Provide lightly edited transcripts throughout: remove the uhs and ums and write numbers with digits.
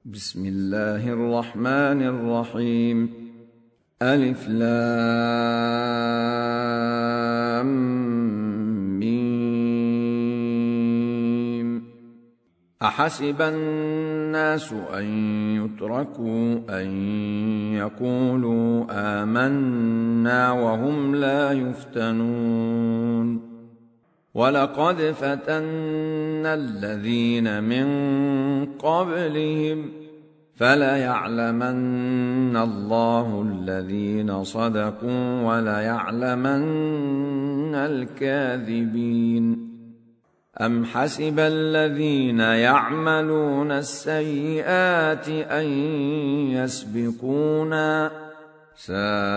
بسم الله الرحمن الرحيم. ألف لام ميم. أحسب الناس أن يتركوا أن يقولوا آمنا وهم لا يفتنون. ولقد فتنا الذين من قبلهم فليعلمن الله الذين صدقوا وليعلمن الكاذبين. أم حسب الذين يعملون السيئات أن يسبقونا ساء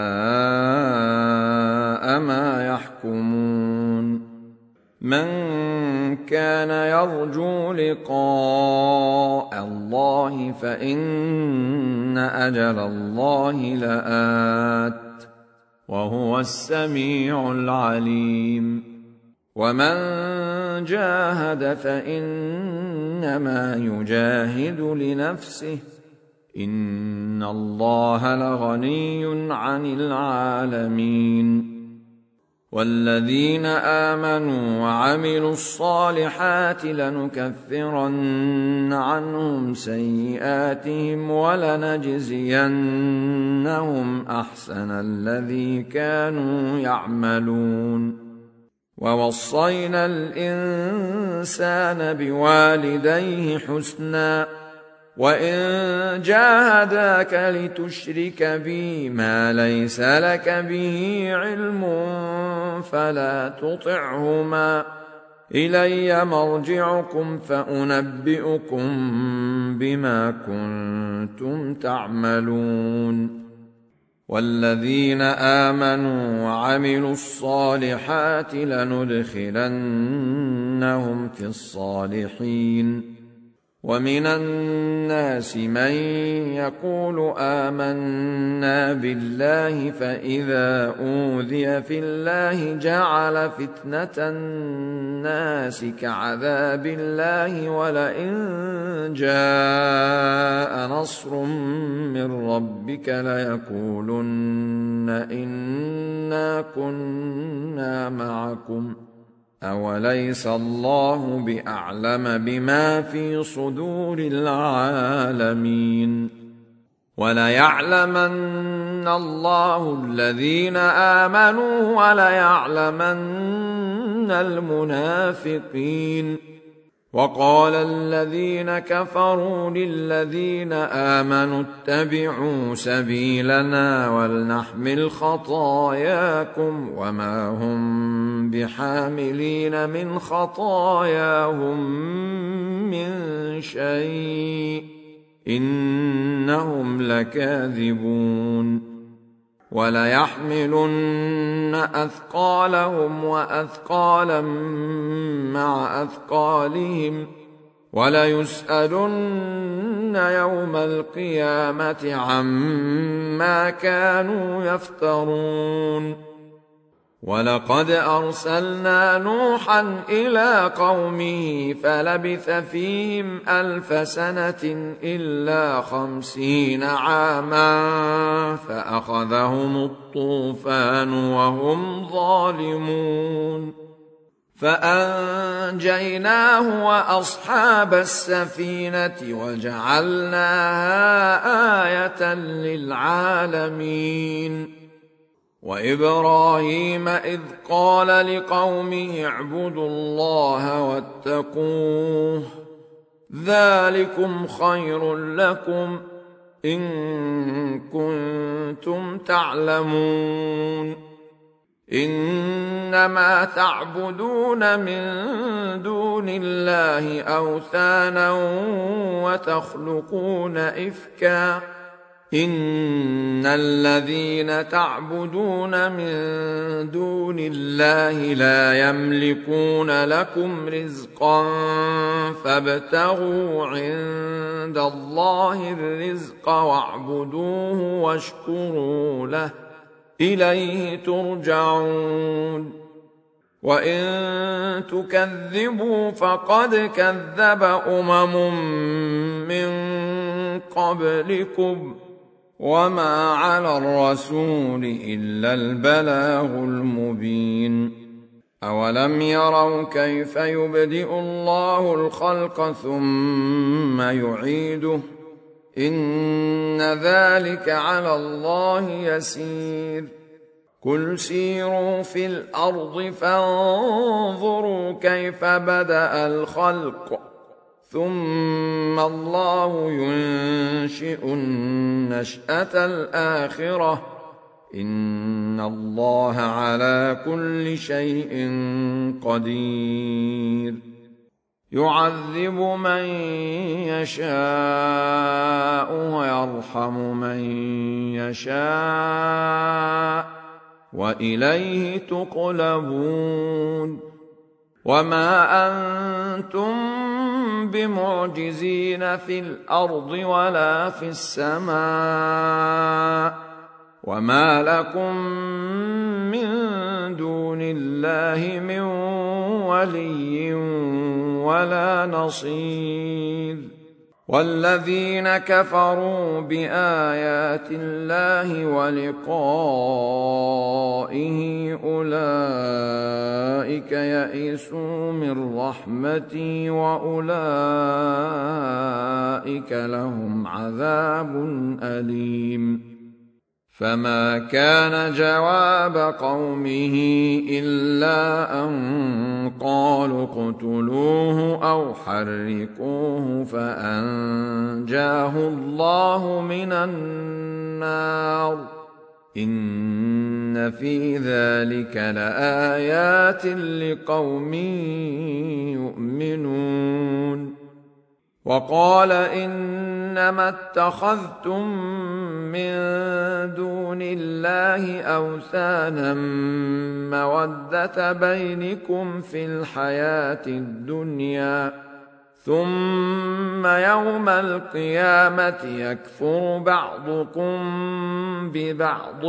ما يحكمون. من كان يرجو لقاء الله فإن أجل الله لآت وهو السميع العليم. ومن جاهد فإنما يجاهد لنفسه إن الله لغني عن العالمين. والذين آمنوا وعملوا الصالحات لنكفرن عنهم سيئاتهم ولنجزينهم أحسن الذي كانوا يعملون. ووصينا الإنسان بوالديه حسنا وإن جاهداك لتشرك بي ما ليس لك به علم فلا تطعهما إلي مرجعكم فأنبئكم بما كنتم تعملون. والذين آمنوا وعملوا الصالحات لندخلنهم في الصالحين. ومن الناس من يقول آمنا بالله فإذا أوذي في الله جعل فتنة الناس كعذاب الله ولئن جاء نصر من ربك ليقولن إنا كنا معكم أوليس الله بأعلم بما في صدور العالمين. وليعلمن الله الذين آمنوا وليعلمن المنافقين. وقال الذين كفروا للذين آمنوا اتبعوا سبيلنا ولنحمل خطاياكم وما هم بحاملين من خطاياهم من شيء إنهم لكاذبون. وليحملن أثقالهم وأثقالا مع أثقالهم وليسألن يوم القيامة عما كانوا يفترون. ولقد أرسلنا نوحا إلى قومه فلبث فيهم 1000 سنة إلا 50 عاما فأخذهم الطوفان وهم ظالمون. فأنجيناه وأصحاب السفينة وجعلناها آية للعالمين. وإبراهيم إذ قال لقومه اعبدوا الله واتقوه ذلكم خير لكم إن كنتم تعلمون. إنما تعبدون من دون الله أوثانا وتخلقون إفكا إن الذين تعبدون من دون الله لا يملكون لكم رزقا فابتغوا عند الله الرزق واعبدوه واشكروا له إليه ترجعون. وإن تكذبوا فقد كذب أمم من قبلكم وما على الرسول إلا البلاغ المبين أولم يروا كيف يبدئ الله الخلق ثم يعيده إن ذلك على الله يسير قل سيروا في الأرض فانظروا كيف بدأ الخلق ثم الله ينشئ النشأة الآخرة إن الله على كل شيء قدير يعذب من يشاء ويرحم من يشاء وإليه تقلبون وما أنتم بمعجزين في الأرض ولا في السماء وما لكم من دون الله من ولي ولا نصير والذين كفروا بآيات الله ولقائه أولئك يئسوا من رحمتي وأولئك لهم عذاب أليم فما كان جواب قومه إلا أن قالوا اقتلوه أو حرقوه فأنجاه الله من النار إن في ذلك لآيات لقوم يؤمنون وقال إنما اتخذتم من دون الله أوثانا مودة بينكم في الحياة الدنيا ثم يوم القيامة يكفر بعضكم ببعض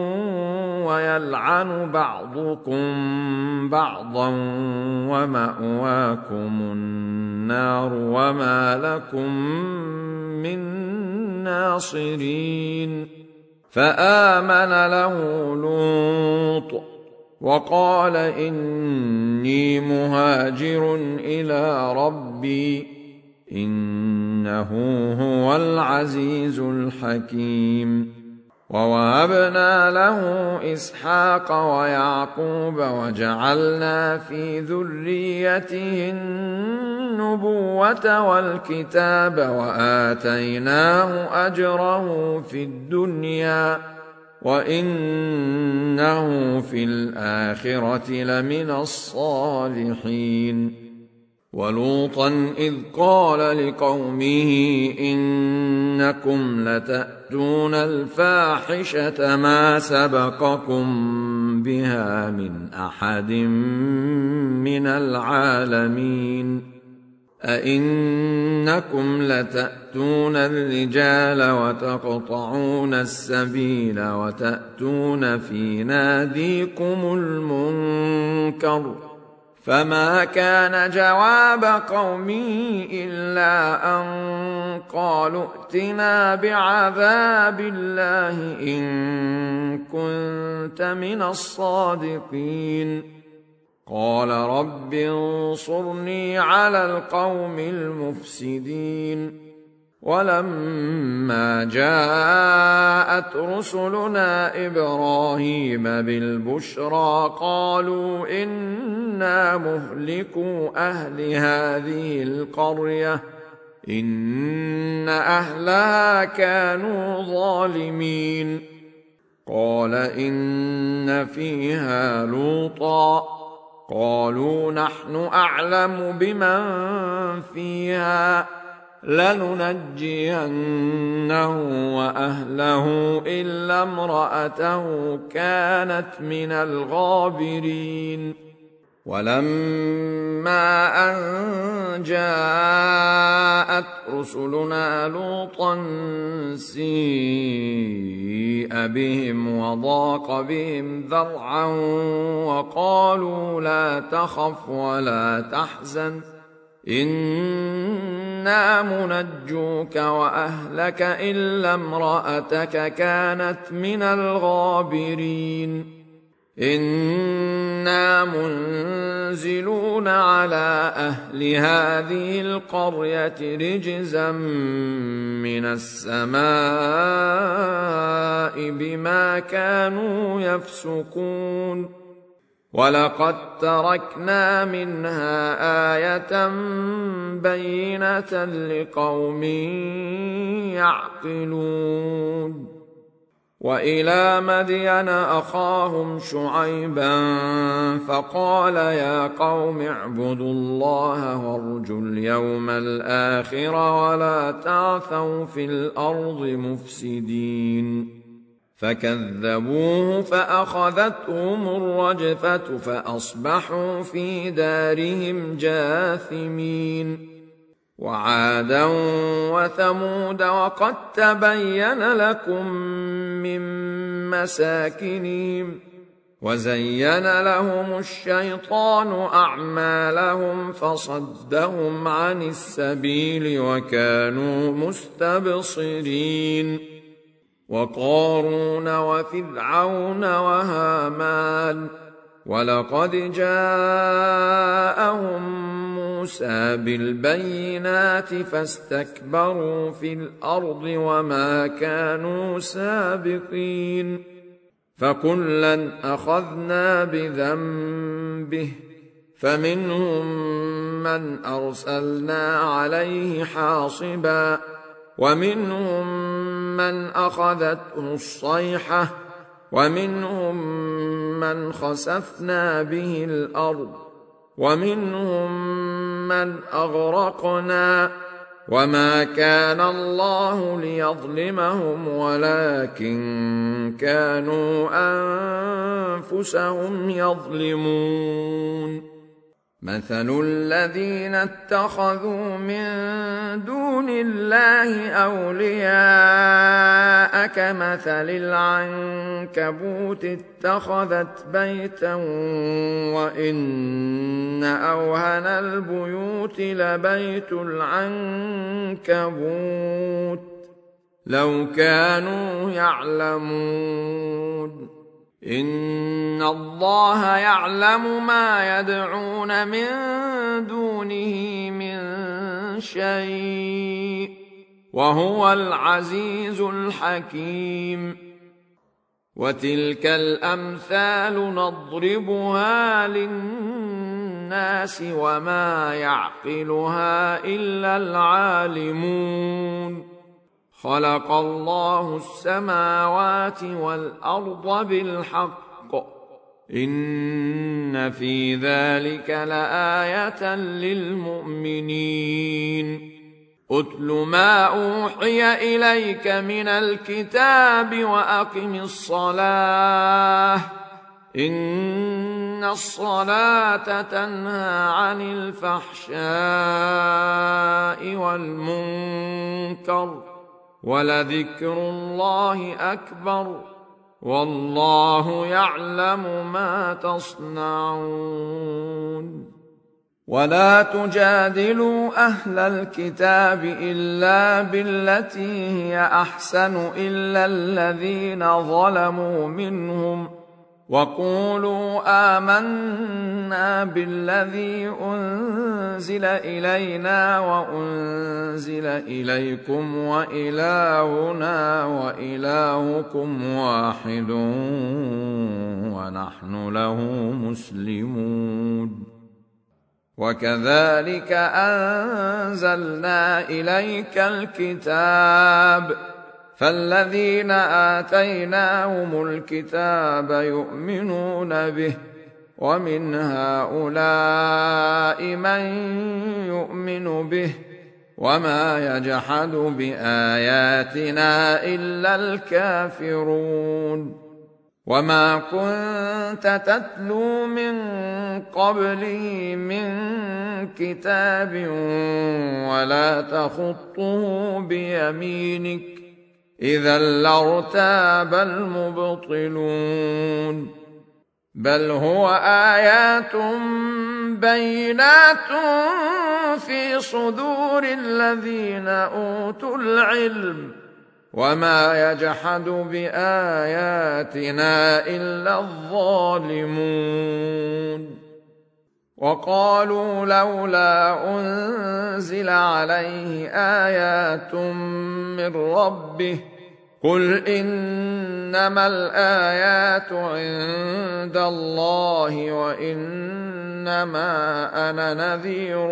ويلعن بعضكم بعضا ومأواكم النار وما لكم من ناصرين فآمن له لوط وقال إني مهاجر إلى ربي إنه هو العزيز الحكيم ووهبنا له إسحاق ويعقوب وجعلنا في ذريته النبوة والكتاب وآتيناه أجره في الدنيا وإنه في الآخرة لمن الصالحين ولوطا إذ قال لقومه إنكم لتأتون الفاحشة ما سبقكم بها من أحد من العالمين أئنكم لتأتون الرجال وتقطعون السبيل وتأتون في ناديكم المنكر فما كان جواب قومه إلا أن قالوا ائتنا بعذاب الله إن كنت من الصادقين قال رب انصرني على القوم المفسدين ولما جاءت رسلنا إبراهيم بالبشرى قالوا إنا مهلكو أهل هذه القرية إن أهلها كانوا ظالمين قال إن فيها لوطا قالوا نحن أعلم بمن فيها لننجينه وأهله إلا امرأته كانت من الغابرين ولما أن جاءت رسلنا لوطا سيء بهم وضاق بهم ذرعا وقالوا لا تخف ولا تحزن إنا منجوك وأهلك إلا امرأتك كانت من الغابرين إنا منزلون على أهل هذه القرية رجزا من السماء بما كانوا يفسقون ولقد تركنا منها آية بينة لقوم يعقلون وإلى مدين أخاهم شعيبا فقال يا قوم اعبدوا الله وارجوا اليوم الآخر ولا تعثوا في الأرض مفسدين فكذبوه فأخذتهم الرجفة فأصبحوا في دارهم جاثمين وعادا وثمود وقد تبين لكم من مساكنهم وزين لهم الشيطان أعمالهم فصدهم عن السبيل وكانوا مستبصرين وقارون وفرعون وهامان ولقد جاءهم موسى بالبينات فاستكبروا في الأرض وما كانوا سابقين فكلا أخذنا بذنبه فمنهم من أرسلنا عليه حاصبا ومنهم من أخذته الصيحة ومنهم من خسفنا به الأرض ومنهم من أغرقنا وما كان الله ليظلمهم ولكن كانوا أنفسهم يظلمون مثل الذين اتخذوا من دون الله أولياء كمثل العنكبوت اتخذت بيتا وإن أوهن البيوت لبيت العنكبوت لو كانوا يعلمون إن الله يعلم ما يدعون من دونه من شيء وهو العزيز الحكيم وتلك الأمثال نضربها للناس وما يعقلها إلا العالمون خلق الله السماوات والأرض بالحق إن في ذلك لآية للمؤمنين أتل ما أوحي إليك من الكتاب وأقم الصلاة إن الصلاة تنهى عن الفحشاء والمنكر ولذكر الله أكبر والله يعلم ما تصنعون ولا تجادلوا أهل الكتاب إلا بالتي هي أحسن إلا الذين ظلموا منهم وقولوا آمنا بالذي أنزل إلينا وأنزل إليكم وإلهنا وإلهكم واحد ونحن له مسلمون وكذلك أنزلنا إليك الكتاب فالذين آتيناهم الكتاب يؤمنون به ومن هؤلاء من يؤمن به وما يجحد بآياتنا إلا الكافرون وما كنت تتلو من قبله من كتاب ولا تخطه بيمينك إذا لارتاب المبطلون بل هو آيات بينات في صدور الذين أوتوا العلم وما يجحد بآياتنا إلا الظالمون وقالوا لولا أنزل عليه آيات من ربه قل إنما الآيات عند الله وإنما أنا نذير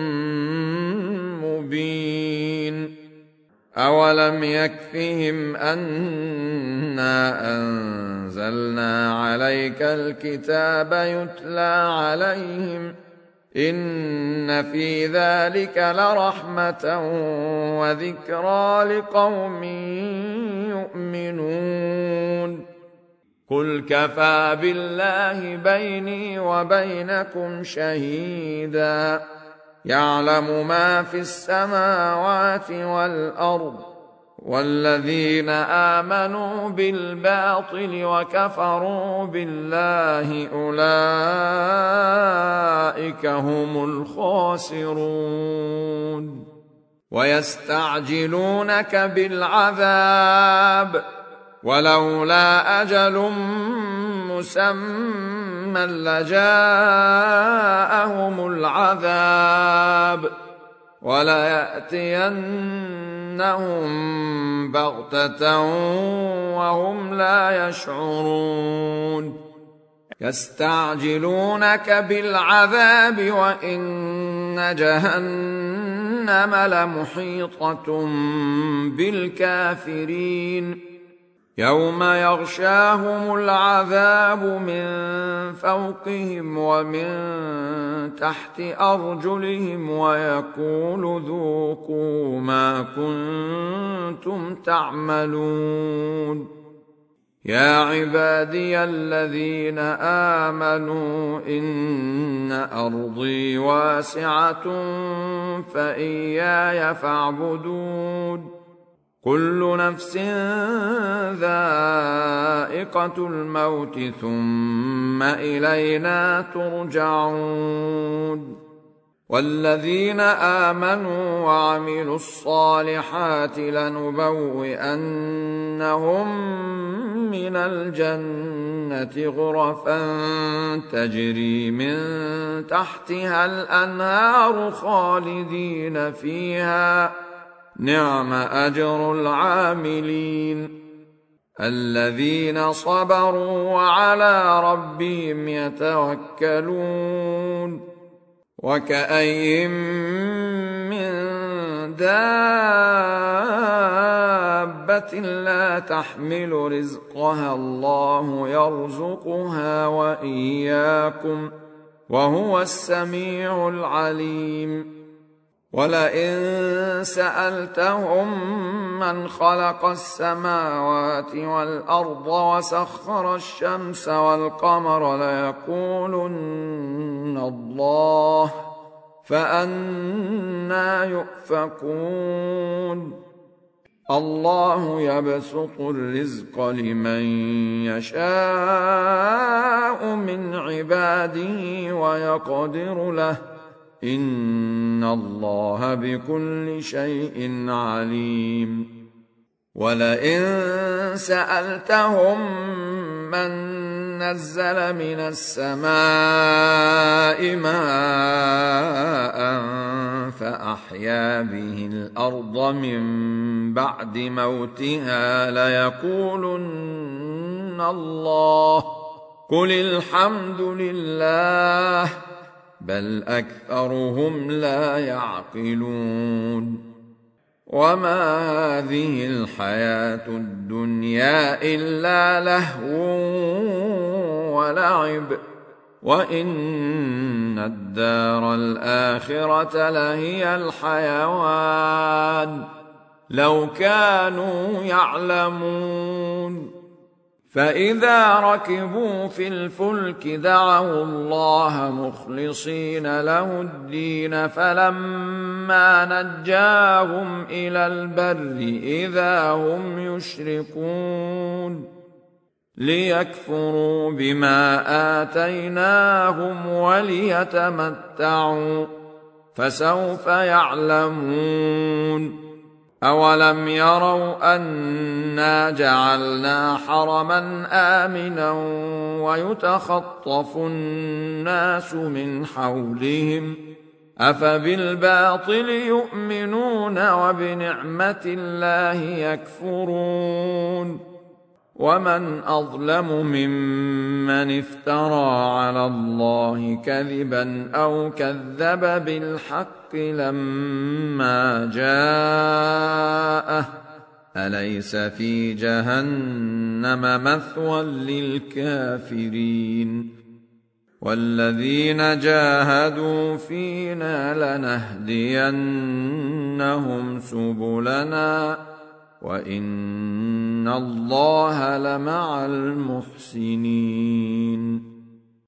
مبين أولم يكفهم أنا أنزلنا عليك الكتاب يتلى عليهم إن في ذلك لرحمة وذكرى لقوم يؤمنون قل كفى بالله بيني وبينكم شهيدا يعلم ما في السماوات والأرض والذين آمنوا بالباطل وكفروا بالله أولئك هم الخاسرون ويستعجلونك بالعذاب ولولا أجل مسمى لجاءهم العذاب وليأتينهم بغتة وهم لا يشعرون يستعجلونك بالعذاب وإن جهنم لمحيطة بالكافرين يوم يغشاهم العذاب من فوقهم ومن تحت أرجلهم ويقول ذوقوا ما كنتم تعملون يا عبادي الذين آمنوا إن أرضي واسعة فإياي فاعبدون كل نفس ذائقة الموت ثم إلينا ترجعون والذين آمنوا وعملوا الصالحات لنبوئنهم من الجنة غرفا تجري من تحتها الأنهار خالدين فيها نعم أجر العاملين الذين صبروا وعلى ربهم يتوكلون وكأين من دابة لا تحمل رزقها الله يرزقها وإياكم وهو السميع العليم ولئن سألتهم من خلق السماوات والأرض وسخر الشمس والقمر ليقولن الله فأنى يؤفكون الله يبسط الرزق لمن يشاء من عباده ويقدر له إن الله بكل شيء عليم ولئن سألتهم من نزل من السماء ماء فأحيا به الأرض من بعد موتها ليقولن الله قل الحمد لله بل أكثرهم لا يعقلون وما هذه الحياة الدنيا إلا لهو ولعب وإن الدار الآخرة لهي الحيوان لو كانوا يعلمون فإذا ركبوا في الفلك دعوا الله مخلصين له الدين فلما نجاهم إلى البر إذا هم يشركون ليكفروا بما آتيناهم وليتمتعوا فسوف يعلمون أولم يروا أنا جعلنا حرما آمنا ويتخطف الناس من حولهم أفبالباطل يؤمنون وبنعمة الله يكفرون ومن أظلم ممن افترى على الله كذبا أو كذب بالحق لما جاءه أليس في جهنم مثوى للكافرين والذين جاهدوا فينا لنهدينهم سبلنا وإن الله لمع المحسنين